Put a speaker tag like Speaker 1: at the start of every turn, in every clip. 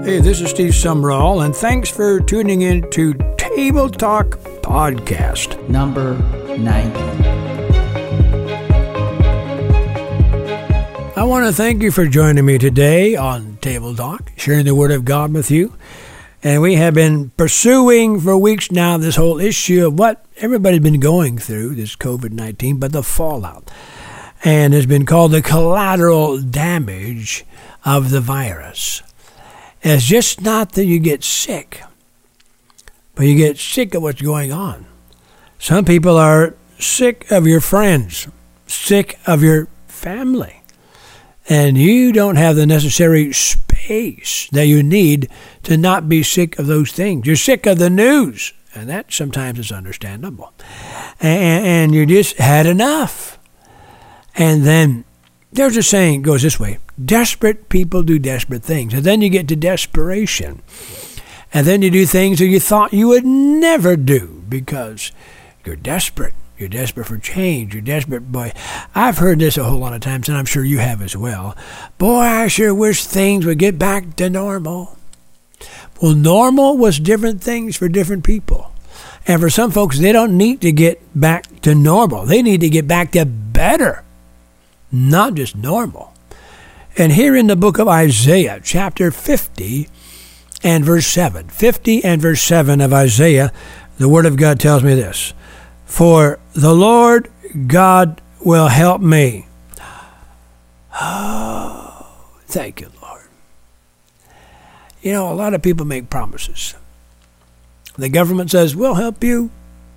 Speaker 1: Hey, this is Steve Sumrall, and thanks for tuning in to Table Talk Podcast.
Speaker 2: Number 90.
Speaker 1: I want to thank you for joining me today on Table Talk, sharing the Word of God with you. And we have been pursuing for weeks now this whole issue of what everybody's been going through, this COVID-19, but the fallout. And it's been called the collateral damage of the virus. It's just not that you get sick, but you get sick of what's going on. Some people are sick of your friends, sick of your family, and you don't have the necessary space that you need to not be sick of those things. You're sick of the news, and that sometimes is understandable. And you just had enough. And then there's a saying, goes this way: desperate people do desperate things. And then you get to desperation. And then you do things that you thought you would never do because you're desperate. You're desperate for change. You're desperate. Boy, I've heard this a whole lot of times, and I'm sure you have as well. Boy, I sure wish things would get back to normal. Well, normal was different things for different people. And for some folks, they don't need to get back to normal. They need to get back to better, not just normal. And here in the book of Isaiah, chapter 50 and verse 7, 50 and verse 7 of Isaiah, the Word of God tells me this: for the Lord God will help me. Oh, thank you, Lord. You know, a lot of people make promises. The government says, we'll help you.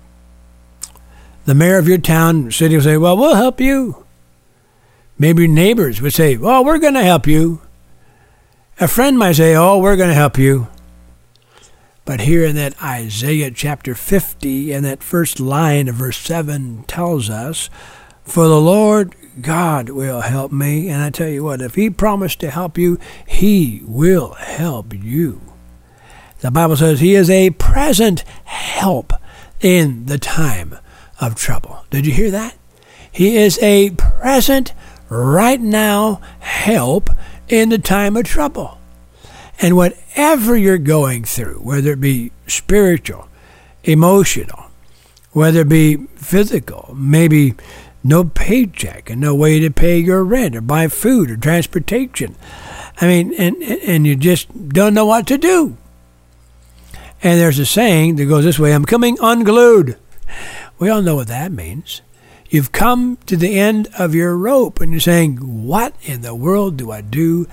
Speaker 1: The mayor of your town, city will say, well, we'll help you. Maybe neighbors would say, well, we're going to help you. A friend might say, oh, we're going to help you. But here in that Isaiah chapter 50 and that first line of verse 7 tells us, for the Lord God will help me. And I tell you what, if he promised to help you, he will help you. The Bible says he is a present help in the time of trouble. Did you hear that? He is a present, right now, help in the time of trouble. And whatever you're going through, whether it be spiritual, emotional, whether it be physical, maybe no paycheck and no way to pay your rent or buy food or transportation. I mean, and you just don't know what to do. And there's a saying that goes this way: I'm coming unglued. We all know what that means. You've come to the end of your rope and you're saying, what in the world do I do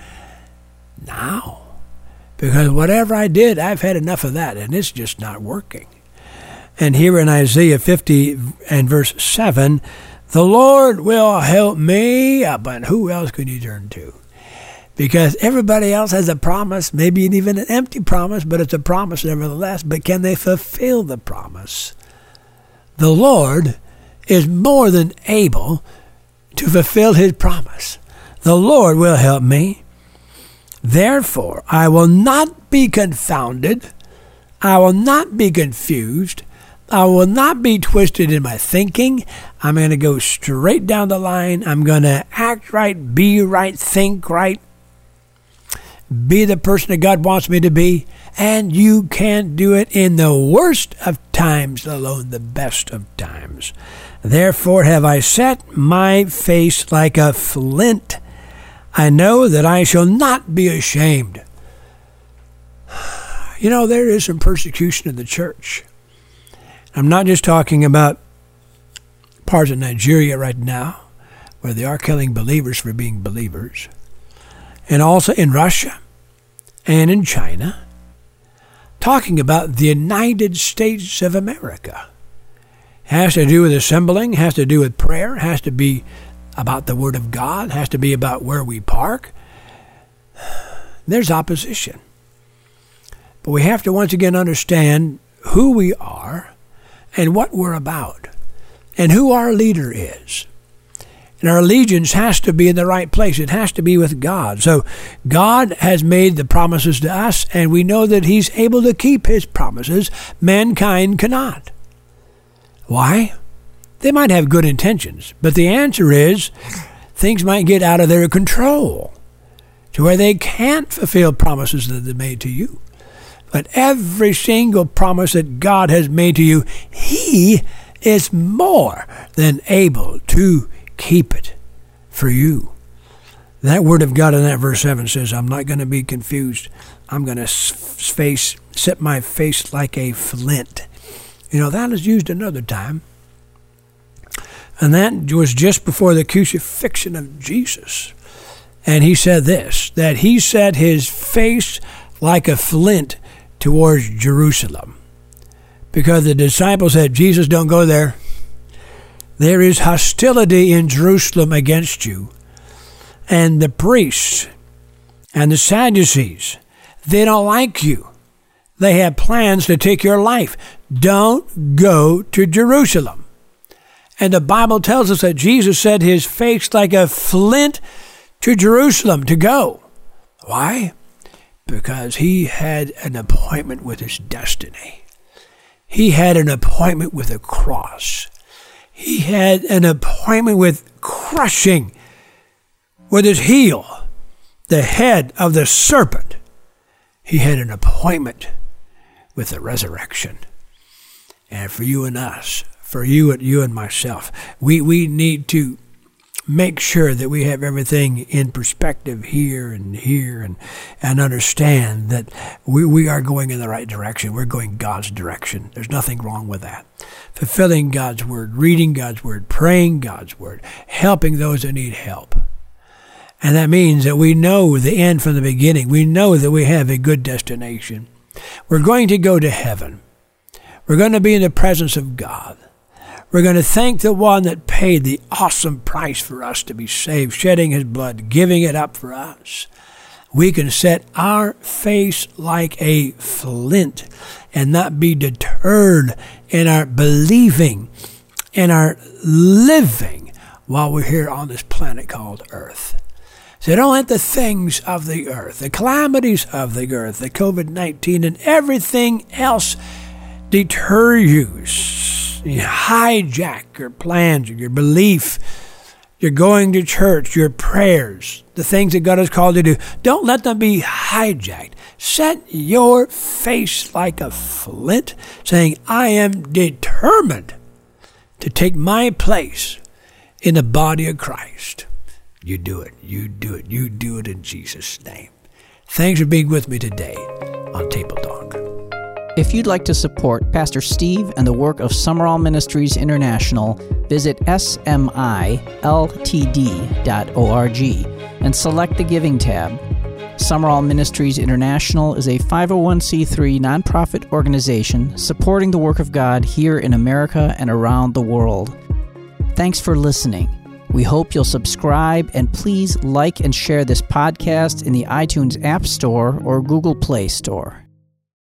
Speaker 1: now? Because whatever I did, I've had enough of that, and it's just not working. And here in Isaiah 50 and verse 7, the Lord will help me. But who else could you turn to? Because everybody else has a promise, maybe even an empty promise, but it's a promise nevertheless. But can they fulfill the promise? The Lord is more than able to fulfill his promise. The Lord will help me. Therefore, I will not be confounded. I will not be confused. I will not be twisted in my thinking. I'm going to go straight down the line. I'm going to act right, be right, think right, be the person that God wants me to be. And you can't do it in the worst of times, let alone the best of times. Therefore have I set my face like a flint. I know that I shall not be ashamed. You know, there is some persecution in the church. I'm not just talking about parts of Nigeria right now, where they are killing believers for being believers, and also in Russia and in China, talking about the United States of America. Has to do with assembling, has to do with prayer, has to be about the Word of God, has to be about where we park. There's opposition. But we have to once again understand who we are and what we're about and who our leader is. And our allegiance has to be in the right place. It has to be with God. So God has made the promises to us, and we know that he's able to keep his promises. Mankind cannot. Why? They might have good intentions, but the answer is things might get out of their control. to where they can't fulfill promises that they made to you. But every single promise that God has made to you, He is more than able to keep it for you. That word of God in that verse 7 says, I'm not going to be confused. I'm going to set my face like a flint. That is used another time. And that was just before the crucifixion of Jesus. And he said this, that he set his face like a flint towards Jerusalem. Because the disciples said, Jesus, don't go there. There is hostility in Jerusalem against you. And the priests and the Sadducees, they don't like you. They have plans to take your life. Don't go to Jerusalem. And the Bible tells us that Jesus set his face like a flint to Jerusalem to go. Why? Because he had an appointment with his destiny. He had an appointment with a cross. He had an appointment with crushing with his heel the head of the serpent. He had an appointment with the resurrection. And for you and us, for you and myself, we need to make sure that we have everything in perspective here and understand that we are going in the right direction. We're going God's direction. There's nothing wrong with that. Fulfilling God's word, reading God's word, praying God's word, helping those that need help. And that means that we know the end from the beginning. We know that we have a good destination. We're going to go to heaven. We're going to be in the presence of God. We're going to thank the one that paid the awesome price for us to be saved, shedding his blood, giving it up for us. We can set our face like a flint and not be deterred in our believing and our living while we're here on this planet called Earth. So don't let the things of the earth, the calamities of the earth, the COVID-19 and everything else deter you. You hijack your plans, your belief, your going to church, your prayers, the things that God has called you to do. Don't let them be hijacked. Set your face like a flint, saying, I am determined to take my place in the body of Christ. You do it. You do it. You do it in Jesus' name. Thanks for being with me today on Table Talk.
Speaker 2: If you'd like to support Pastor Steve and the work of Summerall Ministries International, visit smiltd.org and select the Giving tab. Summerall Ministries International is a 501c3 nonprofit organization supporting the work of God here in America and around the world. Thanks for listening. We hope you'll subscribe and please like and share this podcast in the iTunes App Store or Google Play Store.